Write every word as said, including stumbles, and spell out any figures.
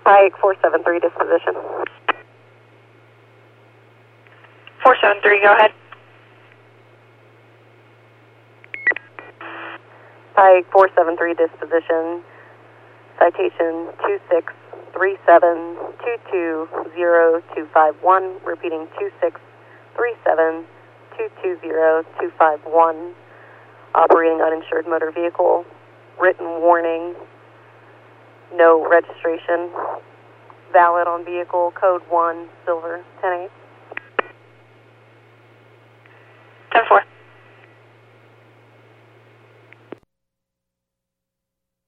Ike four seven three, disposition. four seven three, go ahead. Ike four seven three, disposition. Citation two six three seven two two zero two five one, repeating two six three seven two two zero two five one. Operating uninsured motor vehicle. Written warning. No registration. Valid on vehicle. Code one, silver, ten eight.